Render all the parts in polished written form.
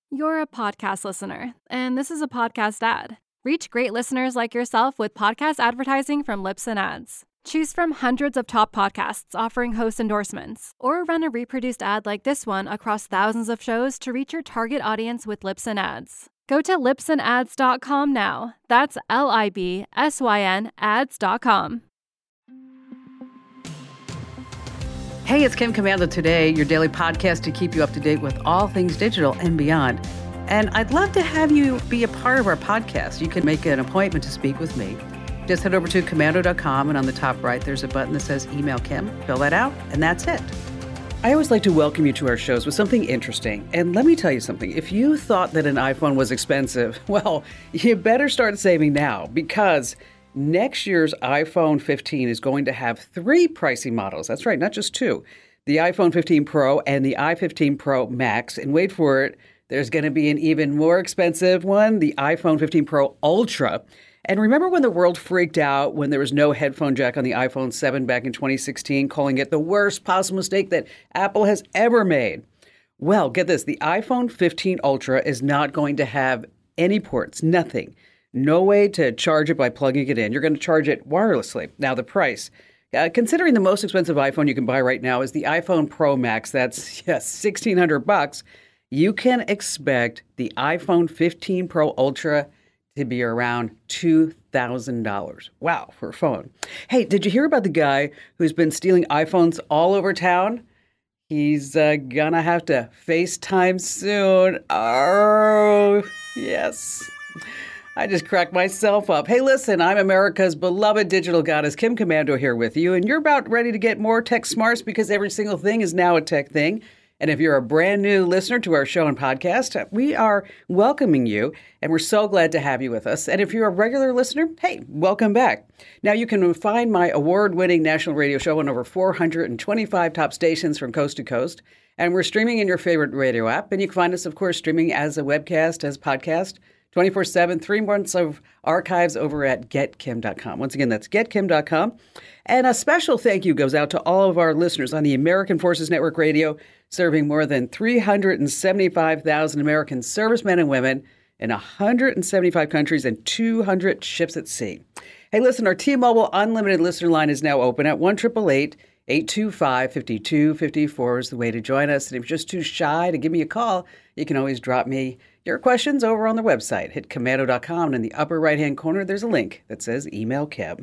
You're a podcast listener, and this is a podcast ad. Reach great listeners like yourself with podcast advertising from Libsyn Ads. Choose from hundreds of top podcasts offering host endorsements, or run a reproduced ad like this one across thousands of shows to reach your target audience with Libsyn Ads. Go to libsynads.com now. That's LIBSYN ads.com. Hey, it's Kim Komando Today, your daily podcast to keep you up to date with all things digital and beyond. And I'd love to have you be a part of our podcast. You can make an appointment to speak with me. Just head over to komando.com, and on the top right, there's a button that says Email Kim. Fill that out, and that's it. I always like to welcome you to our shows with something interesting. And let me tell you something. If you thought that an iPhone was expensive, well, you better start saving now, because next year's iPhone 15 is going to have 3 pricey models. That's right, not just 2. The iPhone 15 Pro and the i15 Pro Max. And wait for it, there's going to be an even more expensive one, the iPhone 15 Pro Ultra. And remember when the world freaked out when there was no headphone jack on the iPhone 7 back in 2016, calling it the worst possible mistake that Apple has ever made? Well, get this, the iPhone 15 Ultra is not going to have any ports, nothing. No way to charge it by plugging it in. You're going to charge it wirelessly. Now, the price. Considering the most expensive iPhone you can buy right now is the iPhone Pro Max, that's $1,600. You can expect the iPhone 15 Pro Ultra to be around $2,000. Wow, for a phone. Hey, did you hear about the guy who's been stealing iPhones all over town? He's gonna have to FaceTime soon. Oh, yes. I just cracked myself up. Hey, listen, I'm America's beloved digital goddess, Kim Komando, here with you, and you're about ready to get more tech smarts because every single thing is now a tech thing. And if you're a brand new listener to our show and podcast, we are welcoming you, and we're so glad to have you with us. And if you're a regular listener, hey, welcome back. Now, you can find my award-winning national radio show on over 425 top stations from coast to coast, and we're streaming in your favorite radio app. And you can find us, of course, streaming as a webcast, as podcast, 24/7, 3 months of archives over at getkim.com. Once again, that's getkim.com. And a special thank you goes out to all of our listeners on the American Forces Network Radio, serving more than 375,000 American servicemen and women in 175 countries and 200 ships at sea. Hey, listen, our T-Mobile Unlimited listener line is now open at 1-888-825-5254 is the way to join us. And if you're just too shy to give me a call, you can always drop me your questions over on the website. Hit komando.com, and in the upper right-hand corner, there's a link that says Email Kim.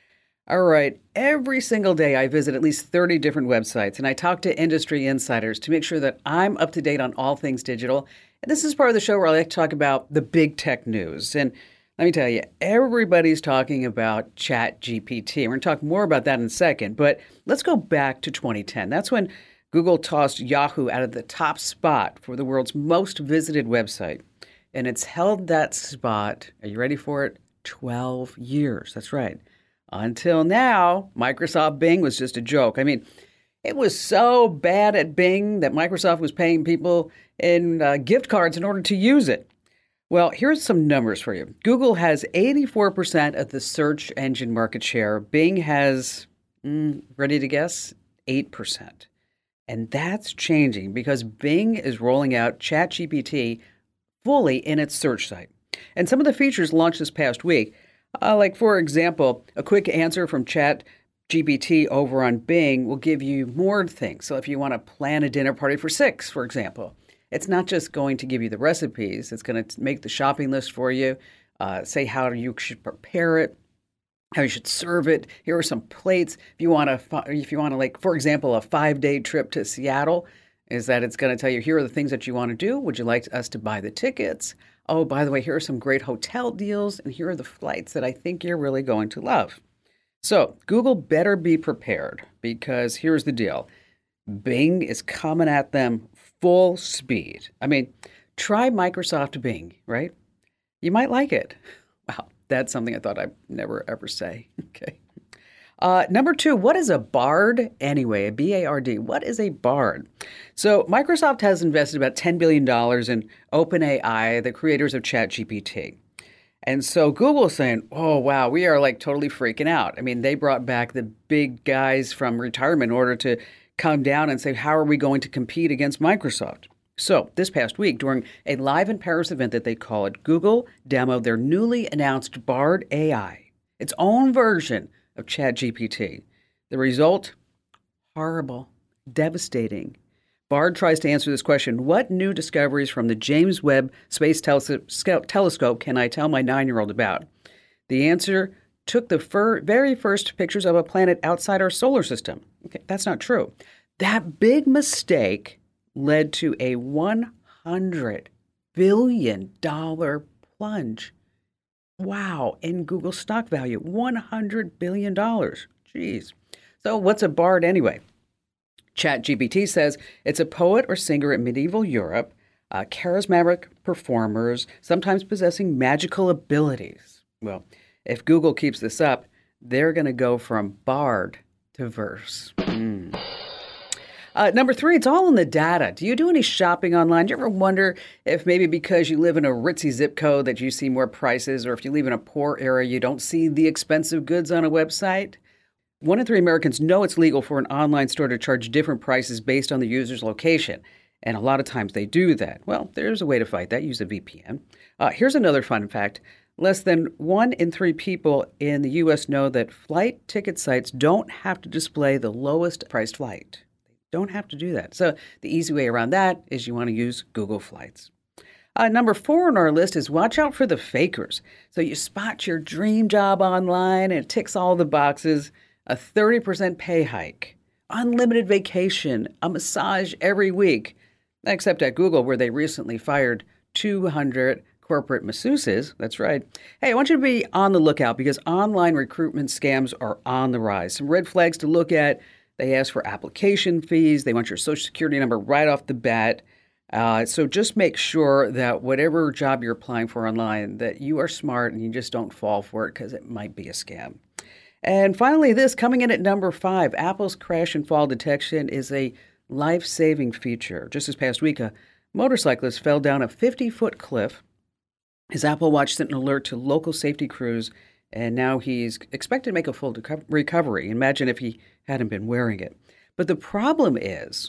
All right, every single day I visit at least 30 different websites, and I talk to industry insiders to make sure that I'm up to date on all things digital. And this is part of the show where I like to talk about the big tech news. And let me tell you, everybody's talking about ChatGPT. We're going to talk more about that in a second, but let's go back to 2010. That's when Google tossed Yahoo out of the top spot for the world's most visited website. And it's held that spot, are you ready for it? 12 years. That's right. Until now, Microsoft Bing was just a joke. I mean, it was so bad at Bing that Microsoft was paying people in gift cards in order to use it. Well, here's some numbers for you. Google has 84% of the search engine market share. Bing has, ready to guess, 8%. And that's changing because Bing is rolling out ChatGPT fully in its search site. And some of the features launched this past week, like, for example, a quick answer from ChatGPT over on Bing will give you more things. So if you want to plan a dinner party for 6, for example, it's not just going to give you the recipes. It's going to make the shopping list for you, say how you should prepare it, how you should serve it. Here are some plates. If you want to, like, for example, a 5-day trip to Seattle, is that it's going to tell you, here are the things that you want to do. Would you like us to buy the tickets? Oh, by the way, here are some great hotel deals, and here are the flights that I think you're really going to love. So Google better be prepared, because here's the deal. Bing is coming at them full speed. I mean, try Microsoft Bing, right? You might like it. Wow, that's something I thought I'd never, ever say. Okay. Number 2, what is a Bard anyway? A B-A-R-D. What is a Bard? So Microsoft has invested about $10 billion in OpenAI, the creators of ChatGPT. And so Google is saying, oh, wow, we are like totally freaking out. I mean, they brought back the big guys from retirement in order to come down and say, how are we going to compete against Microsoft? So this past week, during a live in Paris event that they call it, Google demoed their newly announced Bard AI, its own version of ChatGPT. The result? Horrible, devastating. Bard tries to answer this question: what new discoveries from the James Webb Space Telescope can I tell my 9-year-old about? The answer: took the very first pictures of a planet outside our solar system. Okay, that's not true. That big mistake led to a $100 billion plunge. Wow, in Google stock value, $100 billion. Jeez. So what's a bard anyway? ChatGPT says it's a poet or singer in medieval Europe, charismatic performers, sometimes possessing magical abilities. Well, if Google keeps this up, they're going to go from bard to verse. Number 3, it's all in the data. Do you do any shopping online? Do you ever wonder if maybe because you live in a ritzy zip code that you see more prices, or if you live in a poor area, you don't see the expensive goods on a website? 1 in 3 Americans know it's legal for an online store to charge different prices based on the user's location. And a lot of times they do that. Well, there's a way to fight that. Use a VPN. Here's another fun fact. Less than 1 in 3 people in the U.S. know that flight ticket sites don't have to display the lowest priced flight. Don't have to do that. So the easy way around that is you want to use Google Flights. Number 4 on our list is watch out for the fakers. So you spot your dream job online and it ticks all the boxes. A 30% pay hike, unlimited vacation, a massage every week, except at Google where they recently fired 200 corporate masseuses. That's right. Hey, I want you to be on the lookout because online recruitment scams are on the rise. Some red flags to look at. They ask for application fees. They want your social security number right off the bat. So just make sure that whatever job you're applying for online, that you are smart and you just don't fall for it because it might be a scam. And finally, this coming in at number 5, Apple's crash and fall detection is a life-saving feature. Just this past week, a motorcyclist fell down a 50-foot cliff. His Apple Watch sent an alert to local safety crews, and now he's expected to make a full recovery. Imagine if he hadn't been wearing it. But the problem is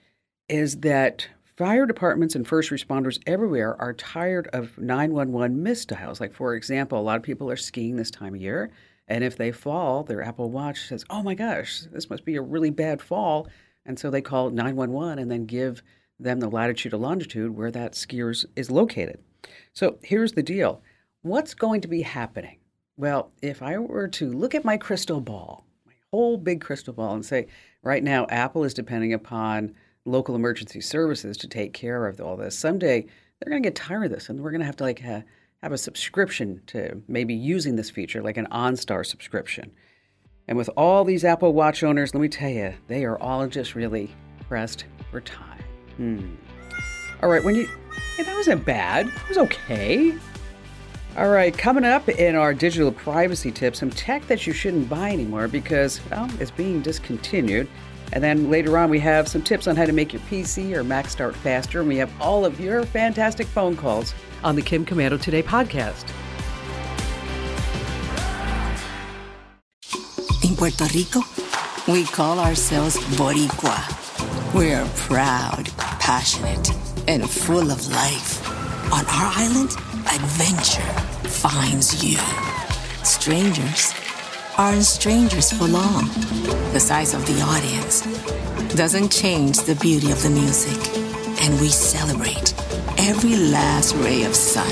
that fire departments and first responders everywhere are tired of 911 misdials. Like, for example, a lot of people are skiing this time of year, and if they fall, their Apple Watch says, oh my gosh, this must be a really bad fall. And so they call 911 and then give them the latitude and longitude where that skier is located. So here's the deal. What's going to be happening? Well, if I were to look at my crystal ball, my whole big crystal ball, and say, right now, Apple is depending upon local emergency services to take care of all this. Someday, they're going to get tired of this, and we're going to have to have a subscription to maybe using this feature, like an OnStar subscription. And with all these Apple Watch owners, let me tell you, they are all just really pressed for time. All right, that wasn't bad. It was okay. All right, coming up in our digital privacy tips, some tech that you shouldn't buy anymore because, well, it's being discontinued. And then later on, we have some tips on how to make your PC or Mac start faster. And we have all of your fantastic phone calls on the Kim Komando Today podcast. In Puerto Rico, we call ourselves Boricua. We're proud, passionate, and full of life. On our island, adventure finds you. Strangers aren't strangers for long. The size of the audience doesn't change the beauty of the music. And we celebrate every last ray of sun.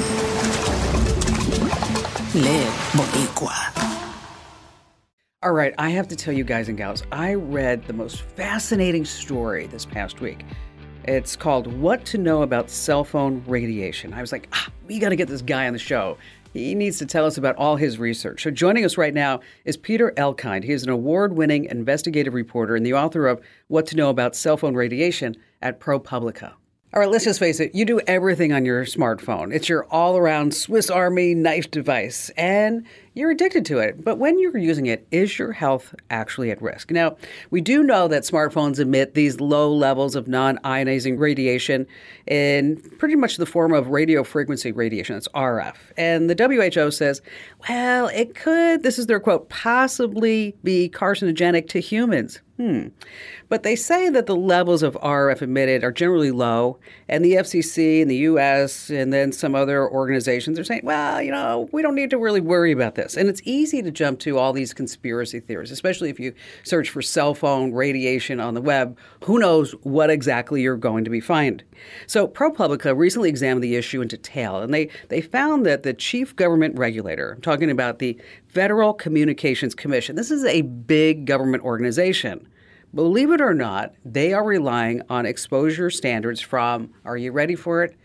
Live Boricua. All right, I have to tell you guys and gals, I read the most fascinating story this past week. It's called What to Know About Cell Phone Radiation. I was like, we got to get this guy on the show. He needs to tell us about all his research. So joining us right now is Peter Elkind. He is an award-winning investigative reporter and the author of What to Know About Cell Phone Radiation at ProPublica. All right, let's just face it. You do everything on your smartphone. It's your all-around Swiss Army knife device. And you're addicted to it. But when you're using it, is your health actually at risk? Now, we do know that smartphones emit these low levels of non-ionizing radiation in pretty much the form of radio frequency radiation. That's RF. And the WHO says, well, it could, this is their quote, possibly be carcinogenic to humans. But they say that the levels of RF emitted are generally low, and the FCC in the U.S. and then some other organizations are saying, well, we don't need to really worry about this. And it's easy to jump to all these conspiracy theories, especially if you search for cell phone radiation on the web. Who knows what exactly you're going to be finding? So ProPublica recently examined the issue in detail, and they found that the chief government regulator, I'm talking about the Federal Communications Commission, this is a big government organization. Believe it or not, they are relying on exposure standards from, are you ready for it?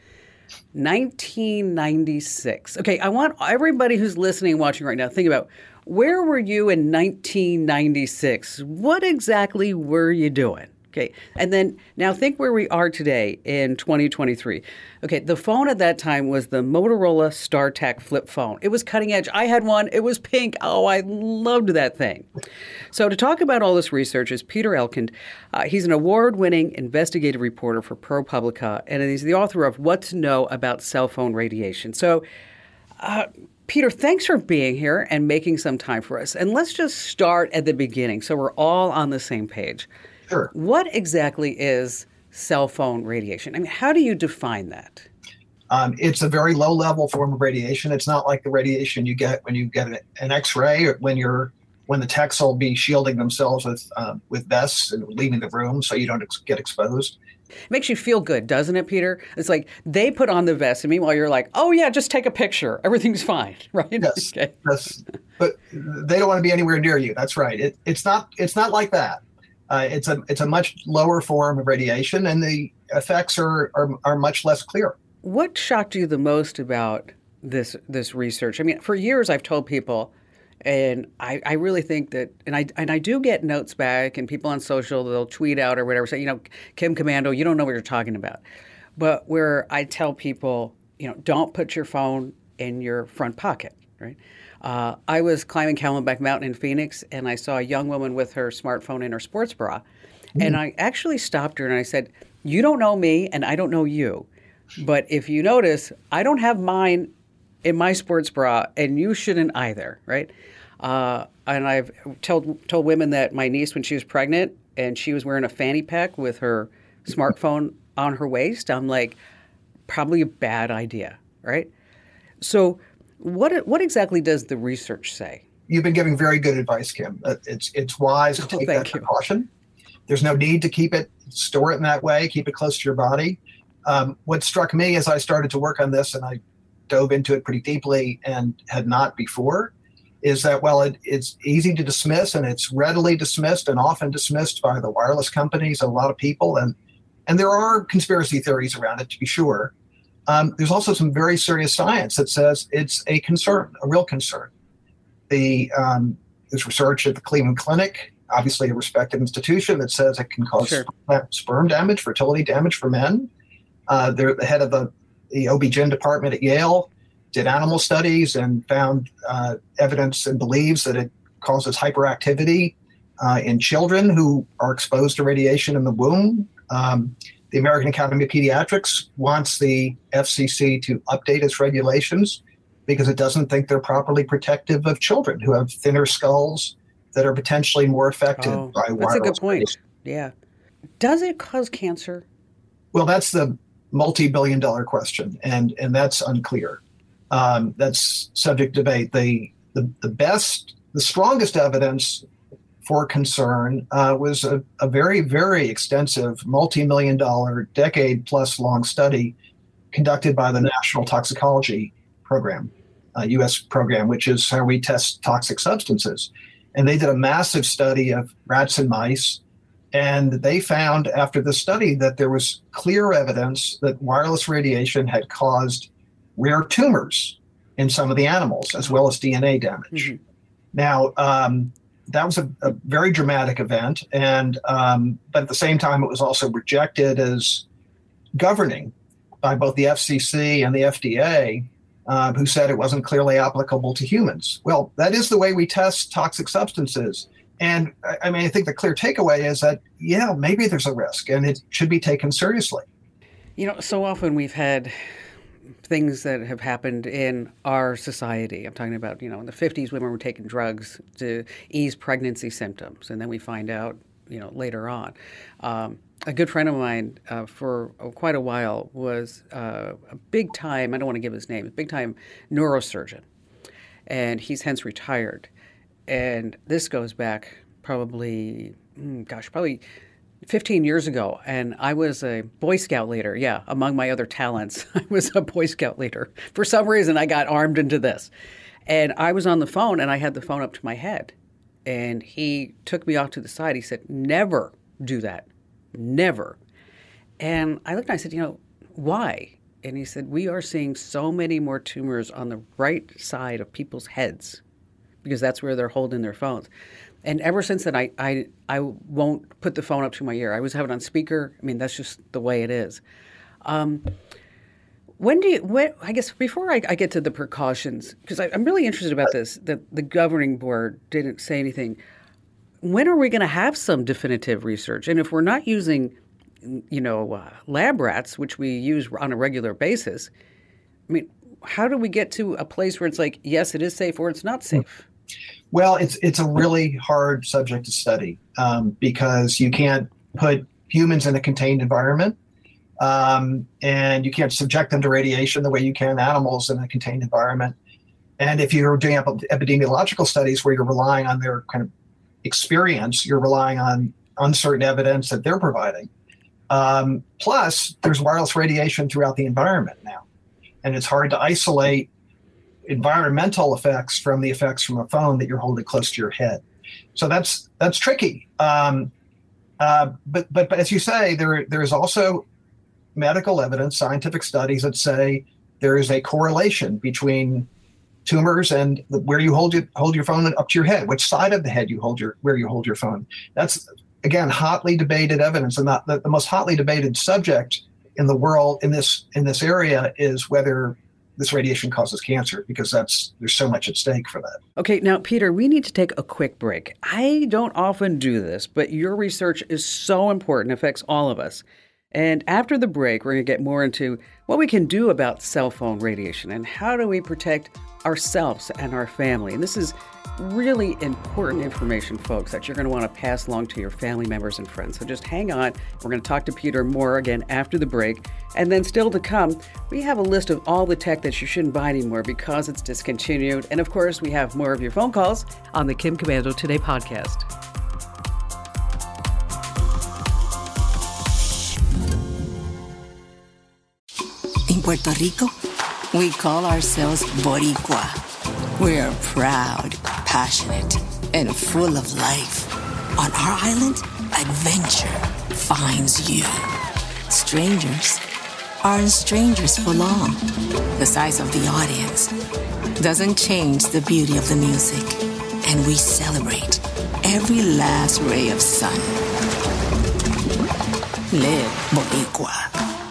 1996. Okay, I want everybody who's listening and watching right now, think about, where were you in 1996? What exactly were you doing? Okay, and then now think where we are today in 2023. Okay, the phone at that time was the Motorola StarTAC flip phone. It was cutting edge. I had one. It was pink. Oh, I loved that thing. So to talk about all this research is Peter Elkind. He's an award-winning investigative reporter for ProPublica, and he's the author of What to Know About Cell Phone Radiation. So, Peter, thanks for being here and making some time for us. And let's just start at the beginning so we're all on the same page. Sure. What exactly is cell phone radiation? I mean, how do you define that? It's a very low-level form of radiation. It's not like the radiation you get when you get an X-ray, or when the techs will be shielding themselves with vests and leaving the room so you don't get exposed. It makes you feel good, doesn't it, Peter? It's like they put on the vest, and meanwhile you're like, oh yeah, just take a picture. Everything's fine, right? Yes. Okay. Yes. But they don't want to be anywhere near you. That's right. It's not like that. It's a much lower form of radiation, and the effects are much less clear. What shocked you the most about this research? I mean, for years I've told people, and I really think that, and I do get notes back, and people on social, they'll tweet out or whatever, say, Kim Komando, you don't know what you're talking about. But where I tell people, don't put your phone in your front pocket, right? I was climbing Camelback Mountain in Phoenix, and I saw a young woman with her smartphone in her sports bra. And I actually stopped her and I said, you don't know me and I don't know you. But if you notice, I don't have mine in my sports bra, and you shouldn't either, right? And I've told women that my niece, when she was pregnant and she was wearing a fanny pack with her smartphone on her waist, I'm like, probably a bad idea, right? So what exactly does the research say? You've been giving very good advice, Kim. It's wise to take that precaution. There's no need to store it in that way, keep it close to your body. What struck me as I started to work on this, and I dove into it pretty deeply and had not before, is that, it's easy to dismiss, and it's readily dismissed and often dismissed by the wireless companies and a lot of people. And there are conspiracy theories around it, to be sure. There's also some very serious science that says it's a concern, a real concern. There's research at the Cleveland Clinic, obviously a respected institution, that says it can cause sperm damage, fertility damage for men. They're the head of the OB-GYN department at Yale, did animal studies and found evidence and believes that it causes hyperactivity in children who are exposed to radiation in the womb. The American Academy of Pediatrics wants the FCC to update its regulations because it doesn't think they're properly protective of children who have thinner skulls that are potentially more affected by wireless. That's a good point. Yeah. Does it cause cancer? Well, that's the multi-billion-dollar question, and that's unclear. That's subject to debate. The strongest evidence for concern was a very, very extensive multi-million-dollar, decade-plus long study conducted by the National Toxicology Program, U.S. program, which is how we test toxic substances. And they did a massive study of rats and mice, and they found after the study that there was clear evidence that wireless radiation had caused rare tumors in some of the animals, as well as DNA damage. Mm-hmm. Now, that was a very dramatic event, and but at the same time, it was also rejected as governing by both the FCC and the FDA who said it wasn't clearly applicable to humans. Well, that is the way we test toxic substances. And I think the clear takeaway is that, maybe there's a risk and it should be taken seriously. So often we've had things that have happened in our society. I'm talking about, in the 50s, women were taking drugs to ease pregnancy symptoms. And then we find out, later on. A good friend of mine for quite a while was a big time, I don't want to give his name, a big time neurosurgeon. And he's hence retired. And this goes back probably 15 years ago. And I was a Boy Scout leader. Yeah, among my other talents, I was a Boy Scout leader. For some reason, I got armed into this. And I was on the phone, and I had the phone up to my head. And he took me off to the side. He said, never do that. Never. And I looked and I said, why? And he said, we are seeing so many more tumors on the right side of people's heads because that's where they're holding their phones. And ever since then, I won't put the phone up to my ear. I always have it on speaker. That's just the way it is. I guess before I get to the precautions, because I'm really interested about this, that the governing board didn't say anything. When are we going to have some definitive research? And if we're not using, lab rats, which we use on a regular basis, how do we get to a place where it's like, yes, it is safe or it's not safe? Well, it's a really hard subject to study because you can't put humans in a contained environment and you can't subject them to radiation the way you can animals in a contained environment. And if you're doing epidemiological studies where you're relying on their kind of experience, you're relying on uncertain evidence that they're providing. Plus, there's wireless radiation throughout the environment now. And it's hard to isolate environmental effects from the effects from a phone that you're holding close to your head. So that's tricky. But as you say, there is also medical evidence, scientific studies that say there is a correlation between tumors and where you hold your phone up to your head, which side of the head where you hold your phone. That's, again, hotly debated evidence, and the most hotly debated subject in the world in this area is whether this radiation causes cancer, because there's so much at stake for that. Okay, now, Peter, we need to take a quick break. I don't often do this, but your research is so important, it affects all of us. And after the break, we're going to get more into what we can do about cell phone radiation and how do we protect ourselves and our family. And this is really important information, folks, that you're going to want to pass along to your family members and friends. So just hang on. We're going to talk to Peter more again after the break. And then still to come, we have a list of all the tech that you shouldn't buy anymore because it's discontinued. And of course, we have more of your phone calls on the Kim Komando Today podcast. In Puerto Rico, we call ourselves Boricua. We're proud, passionate, and full of life. On our island, adventure finds you. Strangers aren't strangers for long. The size of the audience doesn't change the beauty of the music. And we celebrate every last ray of sun. Live Boricua.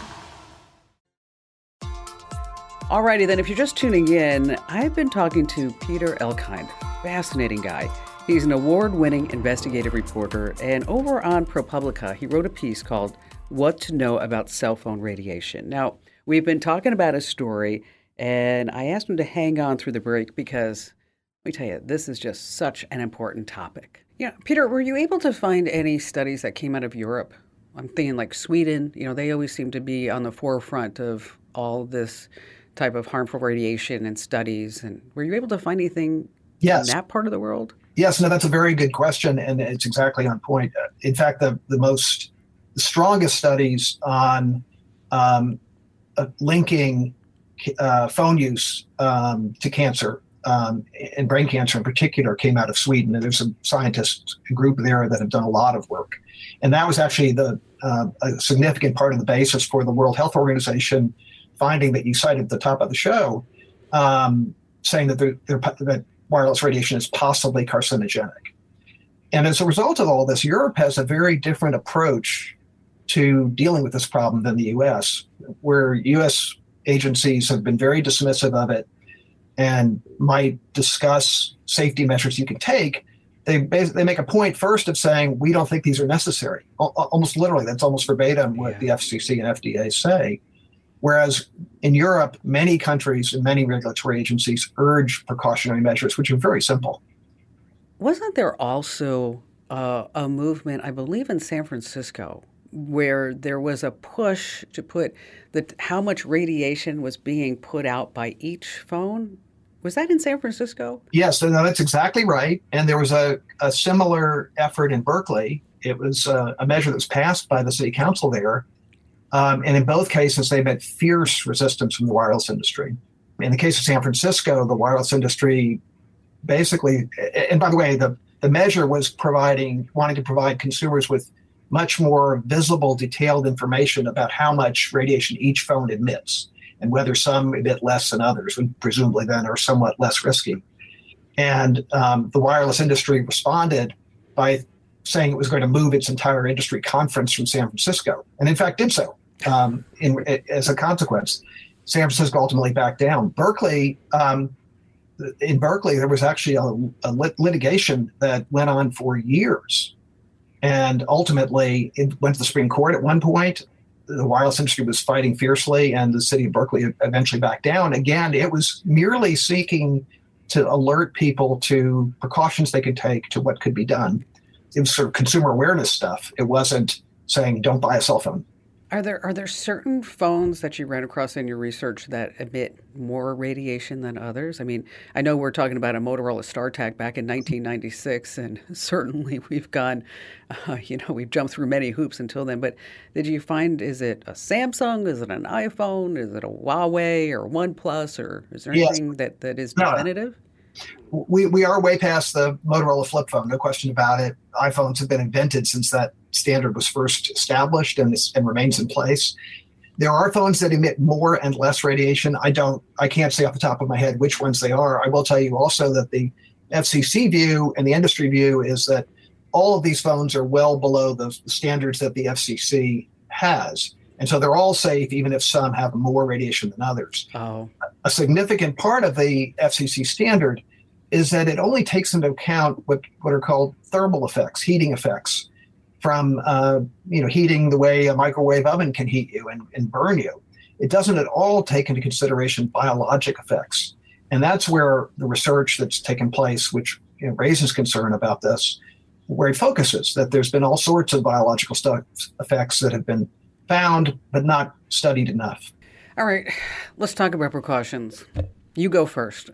Alrighty then, if you're just tuning in, I've been talking to Peter Elkind, fascinating guy. He's an award-winning investigative reporter, and over on ProPublica, he wrote a piece called What to Know About Cell Phone Radiation. Now, we've been talking about his story, and I asked him to hang on through the break because, let me tell you, this is just such an important topic. Yeah, Peter, were you able to find any studies that came out of Europe? I'm thinking like Sweden, they always seem to be on the forefront of all this type of harmful radiation and studies. And were you able to find anything in that part of the world? Yes, no, that's a very good question, and it's exactly on point. In fact, the strongest studies on linking phone use to cancer, and brain cancer in particular, came out of Sweden. And there's a scientist group there that have done a lot of work. And that was actually a significant part of the basis for the World Health Organization finding that you cited at the top of the show, saying that that wireless radiation is possibly carcinogenic. And as a result of all this, Europe has a very different approach to dealing with this problem than the U.S., where U.S. agencies have been very dismissive of it and might discuss safety measures you can take, they make a point first of saying, we don't think these are necessary. Almost literally, that's almost verbatim what the FCC and FDA say. Whereas in Europe, many countries and many regulatory agencies urge precautionary measures, which are very simple. Wasn't there also a movement, I believe in San Francisco, where there was a push to put how much radiation was being put out by each phone? Was that in San Francisco? Yes, no, that's exactly right. And there was a similar effort in Berkeley. It was a measure that was passed by the city council there. And in both cases, they met fierce resistance from the wireless industry. In the case of San Francisco, the wireless industry basically, and by the way, the measure was wanting to provide consumers with much more visible, detailed information about how much radiation each phone emits and whether some emit less than others, and presumably then are somewhat less risky. And the wireless industry responded by saying it was going to move its entire industry conference from San Francisco, and in fact did so as a consequence. San Francisco ultimately backed down. In Berkeley, there was actually a litigation that went on for years. And ultimately, it went to the Supreme Court at one point. The wireless industry was fighting fiercely, and the city of Berkeley eventually backed down. Again, it was merely seeking to alert people to precautions they could take, to what could be done. It was sort of consumer awareness stuff. It wasn't saying, don't buy a cell phone. Are there certain phones that you ran across in your research that emit more radiation than others? I mean, I know we're talking about a Motorola StarTAC back in 1996, and certainly we've gone, we've jumped through many hoops until then. But did you find, is it a Samsung? Is it an iPhone? Is it a Huawei or OnePlus? Or is there anything that is definitive? We are way past the Motorola flip phone, no question about it. iPhones have been invented since that standard was first established and remains in place. There are phones that emit more and less radiation. I can't say off the top of my head which ones they are. I will tell you also that the FCC view and the industry view is that all of these phones are well below the standards that the FCC has. And so they're all safe, even if some have more radiation than others. Oh. A significant part of the FCC standard is that it only takes into account what are called thermal effects, heating effects, from heating the way a microwave oven can heat you and burn you. It doesn't at all take into consideration biologic effects. And that's where the research that's taken place, which raises concern about this, where it focuses, that there's been all sorts of biological effects that have been found but not studied enough. All right, let's talk about precautions. You go first.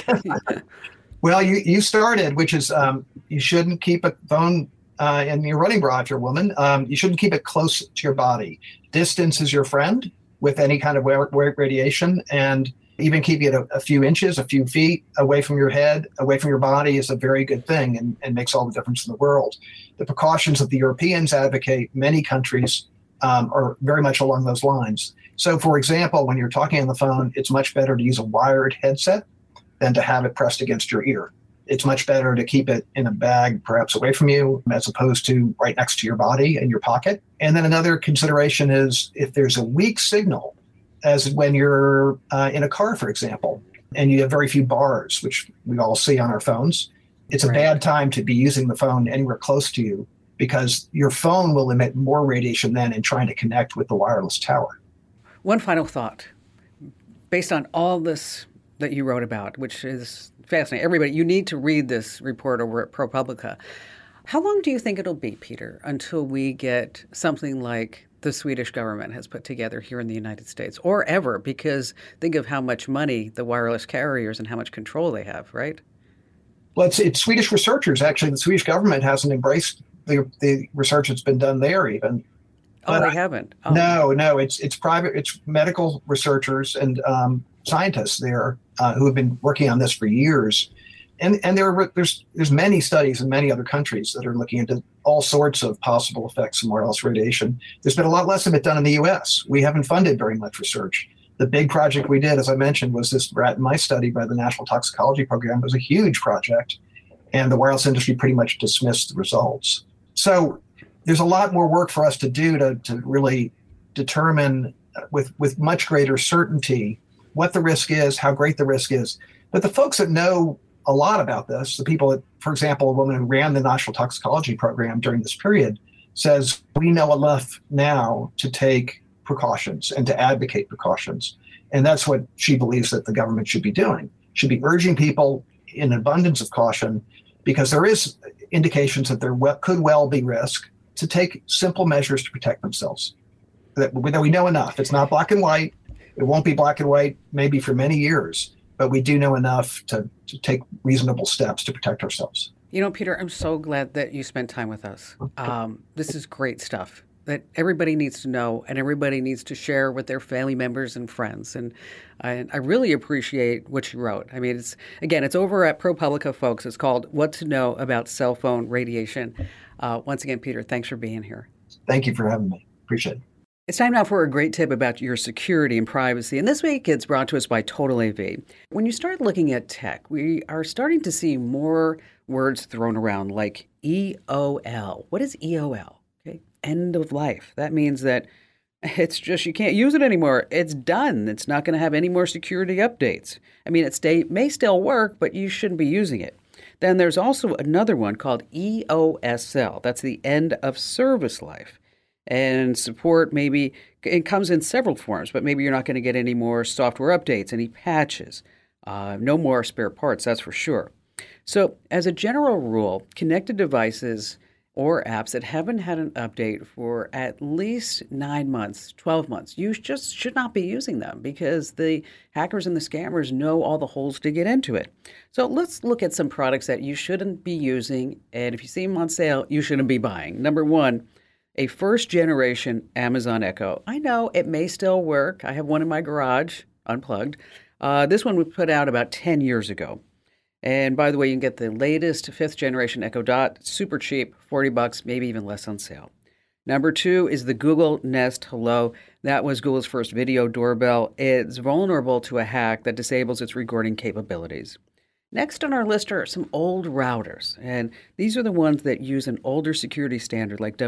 Well, you started, which is you shouldn't keep a phone in your running bra if you're a woman. You shouldn't keep it close to your body. Distance is your friend with any kind of radiation, and even keeping it a few inches, a few feet away from your head, away from your body is a very good thing and makes all the difference in the world. The precautions that the Europeans advocate, many countries are very much along those lines. So, for example, when you're talking on the phone, it's much better to use a wired headset than to have it pressed against your ear. It's much better to keep it in a bag, perhaps away from you, as opposed to right next to your body in your pocket. And then another consideration is if there's a weak signal, as when you're in a car, for example, and you have very few bars, which we all see on our phones, it's a bad time to be using the phone anywhere close to you because your phone will emit more radiation then in trying to connect with the wireless tower. One final thought. Based on all this that you wrote about, which is fascinating. Everybody, you need to read this report over at ProPublica. How long do you think it'll be, Peter, until we get something like the Swedish government has put together here in the United States, or ever? Because think of how much money the wireless carriers and how much control they have, right? Well, it's Swedish researchers. Actually, the Swedish government hasn't embraced the research that's been done there even. Oh, they haven't? Oh. No, it's private. It's medical researchers and scientists there who have been working on this for years. And there's many studies in many other countries that are looking into all sorts of possible effects of wireless radiation. There's been a lot less of it done in the U.S. We haven't funded very much research. The big project we did, as I mentioned, was this rat and mice study by the National Toxicology Program. It was a huge project, and the wireless industry pretty much dismissed the results. So there's a lot more work for us to do to really determine with much greater certainty what the risk is, how great the risk is. But the folks that know a lot about this, the people that, for example, a woman who ran the National Toxicology Program during this period says, we know enough now to take precautions and to advocate precautions. And that's what she believes that the government should be doing, should be urging people in abundance of caution, because there is indications that there could well be risk, to take simple measures to protect themselves. That we know enough. It's not black and white. It won't be black and white maybe for many years, but we do know enough to take reasonable steps to protect ourselves. You know, Peter, I'm so glad that you spent time with us. This is great stuff that everybody needs to know, and everybody needs to share with their family members and friends. And I really appreciate what you wrote. I mean, it's over at ProPublica, folks. It's called What to Know About Cell Phone Radiation. Once again, Peter, thanks for being here. Thank you for having me. Appreciate it. It's time now for a great tip about your security and privacy. And this week, it's brought to us by Total AV. When you start looking at tech, we are starting to see more words thrown around like EOL. What is EOL? Okay, end of life. That means that it's just, you can't use it anymore. It's done. It's not going to have any more security updates. I mean, it may still work, but you shouldn't be using it. Then there's also another one called EOSL. That's the end of service life. And support, maybe it comes in several forms, but maybe you're not going to get any more software updates, any patches, no more spare parts, that's for sure. So as a general rule, connected devices or apps that haven't had an update for at least 9 months, 12 months, you just should not be using them, because the hackers and the scammers know all the holes to get into it. So let's look at some products that you shouldn't be using, and if you see them on sale, you shouldn't be buying. Number one, a first-generation Amazon Echo. I know it may still work. I have one in my garage, unplugged. This one was put out about 10 years ago. And by the way, you can get the latest 5th-generation Echo Dot, super cheap, $40, maybe even less on sale. Number two is the Google Nest Hello. That was Google's first video doorbell. It's vulnerable to a hack that disables its recording capabilities. Next on our list are some old routers, and these are the ones that use an older security standard like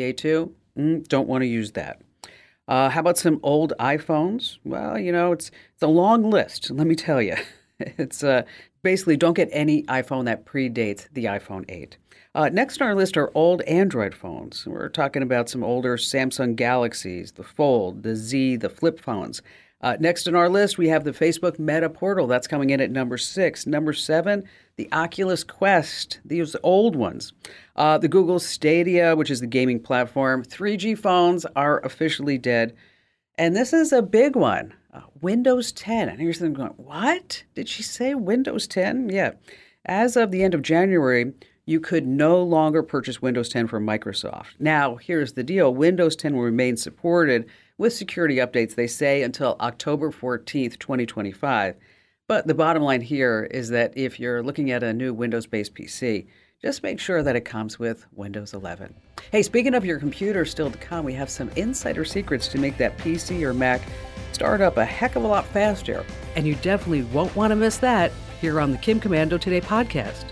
WPA2. Don't want to use that. How about some old iPhones? Well, you know, it's a long list, let me tell you. It's basically don't get any iPhone that predates the iPhone 8. Next on our list are old Android phones. We're talking about some older Samsung Galaxies, the Fold, the Z, the Flip phones. Next on our list, we have the Facebook Meta Portal. That's coming in at number 6. Number 7, the Oculus Quest. These old ones. The Google Stadia, which is the gaming platform. 3G phones are officially dead. And this is a big one, Windows 10. And here's them going, what? Did she say Windows 10? Yeah. As of the end of January, you could no longer purchase Windows 10 from Microsoft. Now, here's the deal. Windows 10 will remain supported with security updates, they say, until October 14th, 2025. But the bottom line here is that if you're looking at a new Windows-based PC, just make sure that it comes with Windows 11. Hey, speaking of your computer still to come, we have some insider secrets to make that PC or Mac start up a heck of a lot faster. And you definitely won't want to miss that here on the Kim Komando Today podcast.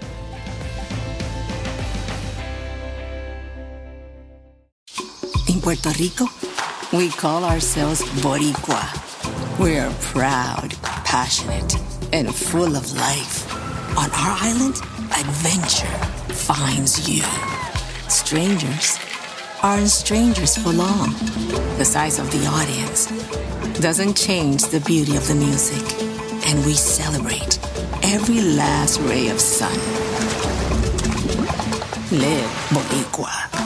In Puerto Rico, we call ourselves Boricua. We're proud, passionate, and full of life. On our island, adventure finds you. Strangers aren't strangers for long. The size of the audience doesn't change the beauty of the music. And we celebrate every last ray of sun. Live Boricua.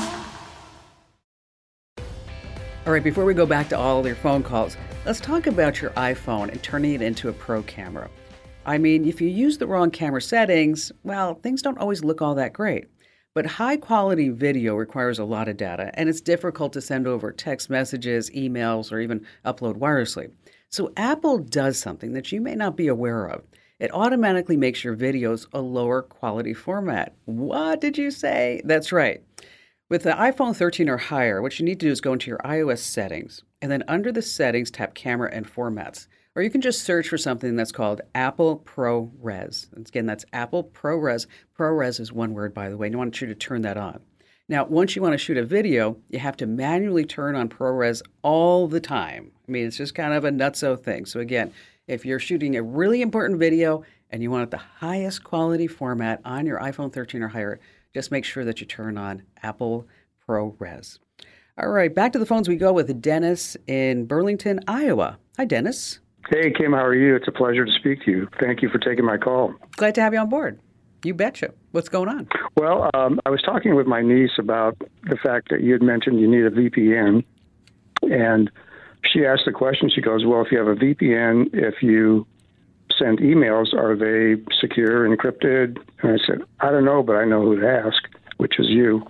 All right, before we go back to all your phone calls, let's talk about your iPhone and turning it into a pro camera. I mean, if you use the wrong camera settings, well, things don't always look all that great. But high-quality video requires a lot of data, and it's difficult to send over text messages, emails, or even upload wirelessly. So Apple does something that you may not be aware of. It automatically makes your videos a lower quality format. What did you say? That's right. With the iPhone 13 or higher, what you need to do is go into your iOS settings, and then under the settings, tap Camera and Formats. Or you can just search for something that's called Apple ProRes. And again, that's Apple ProRes. ProRes is one word, by the way, and I want you to turn that on. Now, once you want to shoot a video, you have to manually turn on ProRes all the time. I mean, it's just kind of a nutso thing. So again, if you're shooting a really important video and you want it the highest quality format on your iPhone 13 or higher, just make sure that you turn on Apple ProRes. All right, back to the phones we go with Dennis in Burlington, Iowa. Hi, Dennis. Hey, Kim, how are you? It's a pleasure to speak to you. Thank you for taking my call. Glad to have you on board. You betcha. What's going on? Well, I was talking with my niece about the fact that you had mentioned you need a VPN, and she asked the question. She goes, well, if you have a VPN, if you send emails, are they secure, encrypted? And I said, I don't know, but I know who to ask, which is you.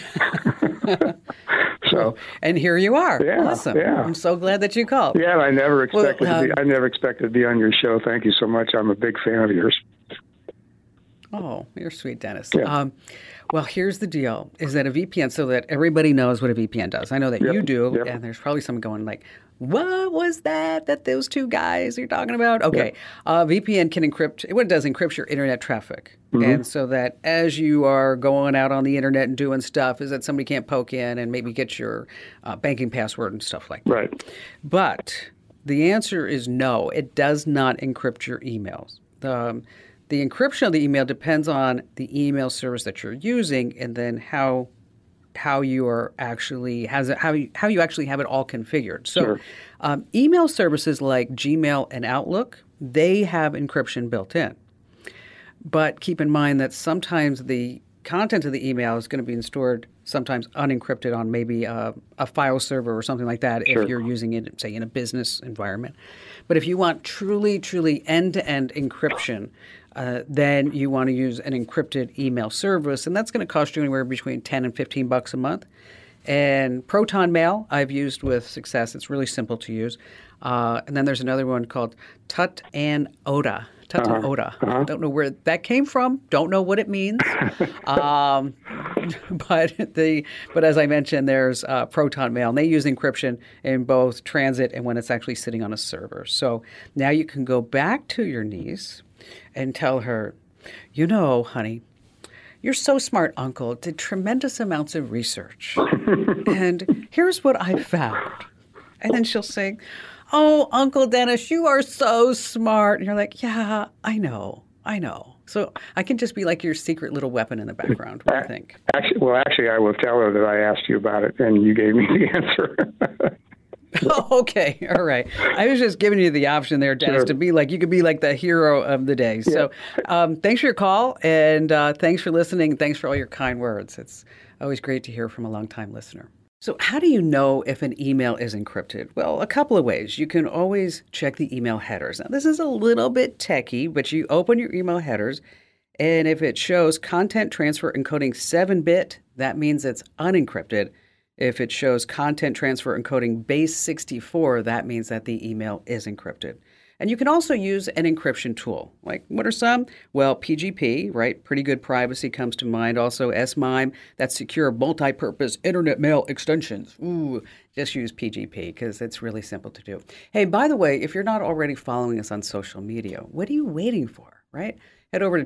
So, and here you are. Yeah, awesome. Yeah. I'm so glad that you called. Yeah, and I never expected to be on your show. Thank you so much. I'm a big fan of yours. Oh, you're sweet, Dennis. Yeah. Well, here's the deal, is that a VPN, so that everybody knows what a VPN does. I know that you do, and there's probably someone going like, what was that those two guys you're talking about? Okay, VPN can encrypt, what it does, encrypts your internet traffic. Mm-hmm. And so that as you are going out on the internet and doing stuff, is that somebody can't poke in and maybe get your banking password and stuff like that. Right. But the answer is no, it does not encrypt your emails. The encryption of the email depends on the email service that you're using, and then how you are actually how you actually have it all configured. So, sure. Email services like Gmail and Outlook, they have encryption built in. But keep in mind that sometimes the content of the email is going to be stored sometimes unencrypted on maybe a file server or something like that. Sure. If you're using it, say, in a business environment. But if you want truly end-to-end encryption, then you want to use an encrypted email service, and that's going to cost you anywhere between $10 and $15 a month. And Proton Mail I've used with success. It's really simple to use. And then there's another one called Tut and Oda. Don't know where that came from. Don't know what it means. But as I mentioned, there's Proton Mail, and they use encryption in both transit and when it's actually sitting on a server. So now you can go back to your niece and tell her, you know, honey, you're so smart, Uncle. Did tremendous amounts of research. And here's what I found. And then she'll say, oh, Uncle Dennis, you are so smart. And you're like, yeah, I know. So I can just be like your secret little weapon in the background. What do you think? Actually, I will tell her that I asked you about it, and you gave me the answer. Oh, okay. All right. I was just giving you the option there, Dennis, to be like, you could be like the hero of the day. So thanks for your call, and thanks for listening. Thanks for all your kind words. It's always great to hear from a longtime listener. So how do you know if an email is encrypted? Well, a couple of ways. You can always check the email headers. Now, this is a little bit techy, but you open your email headers, and if it shows content transfer encoding 7-bit, that means it's unencrypted. If it shows content transfer encoding base 64, that means that the email is encrypted. And you can also use an encryption tool. Like, what are some? Well, PGP, right? Pretty good privacy comes to mind. Also, SMIME, that's secure multi-purpose internet mail extensions. Ooh, just use PGP because it's really simple to do. Hey, by the way, if you're not already following us on social media, what are you waiting for, right? Head over to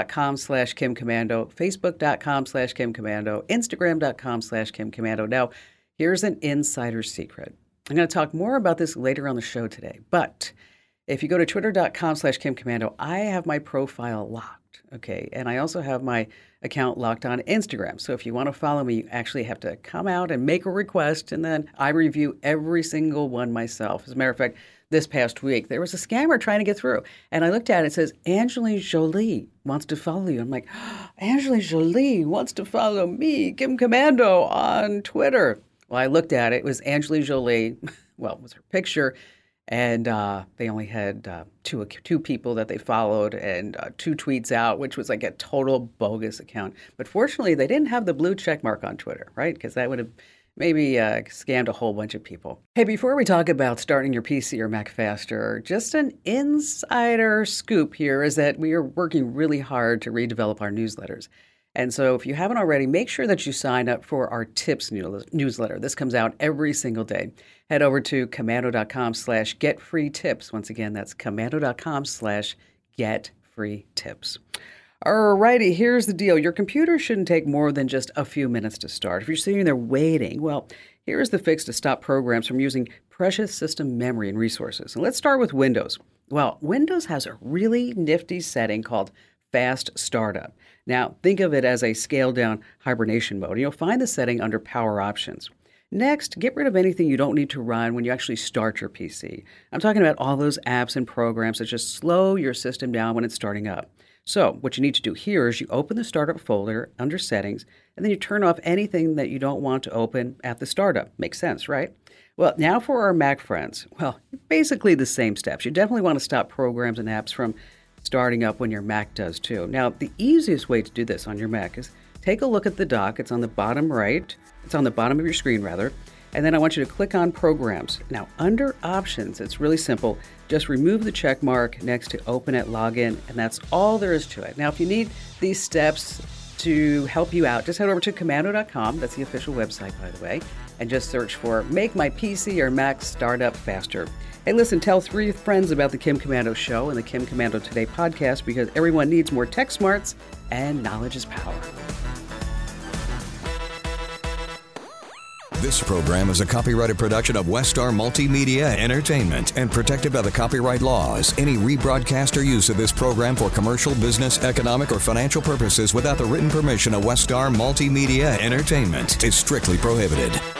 twitter.com/KimCommando, facebook.com/KimCommando, instagram.com/KimCommando. Now, here's an insider secret. I'm going to talk more about this later on the show today, but if you go to twitter.com/KimCommando, I have my profile locked, okay? And I also have my account locked on Instagram. So if you want to follow me, you actually have to come out and make a request, and then I review every single one myself. As a matter of fact, this past week, there was a scammer trying to get through. And I looked at it, it says, Angelina Jolie wants to follow you. I'm like, Angelina Jolie wants to follow me, Kim Commando, on Twitter. Well, I looked at it. It was Angelina Jolie. Well, it was her picture. And they only had two people that they followed and 2 tweets out, which was like a total bogus account. But fortunately, they didn't have the blue check mark on Twitter, right? Because that would have maybe scammed a whole bunch of people. Hey, before we talk about starting your PC or Mac faster, just an insider scoop here is that we are working really hard to redevelop our newsletters. And so if you haven't already, make sure that you sign up for our tips newsletter. This comes out every single day. Head over to commando.com/getfreetips. Once again, that's commando.com/getfreetips. Alrighty, here's the deal. Your computer shouldn't take more than just a few minutes to start. If you're sitting there waiting, well, here's the fix to stop programs from using precious system memory and resources. And let's start with Windows. Well, Windows has a really nifty setting called Fast Startup. Now, think of it as a scaled-down hibernation mode. You'll find the setting under Power Options. Next, get rid of anything you don't need to run when you actually start your PC. I'm talking about all those apps and programs that just slow your system down when it's starting up. So what you need to do here is you open the startup folder under Settings, and then you turn off anything that you don't want to open at the startup. Makes sense, right? Well, now for our Mac friends. Well, basically the same steps. You definitely want to stop programs and apps from starting up when your Mac does too. Now, the easiest way to do this on your Mac is take a look at the dock. It's on the bottom right. It's on the bottom of your screen, rather. And then I want you to click on Programs. Now, under Options, it's really simple. Just remove the check mark next to Open at Login, and that's all there is to it. Now, if you need these steps to help you out, just head over to Komando.com. That's the official website, by the way, and just search for Make My PC or Mac Startup Faster. Hey, listen, tell 3 friends about the Kim Komando Show and the Kim Komando Today podcast, because everyone needs more tech smarts, and knowledge is power. This program is a copyrighted production of Westar Multimedia Entertainment and protected by the copyright laws. Any rebroadcast or use of this program for commercial, business, economic, or financial purposes without the written permission of Westar Multimedia Entertainment is strictly prohibited.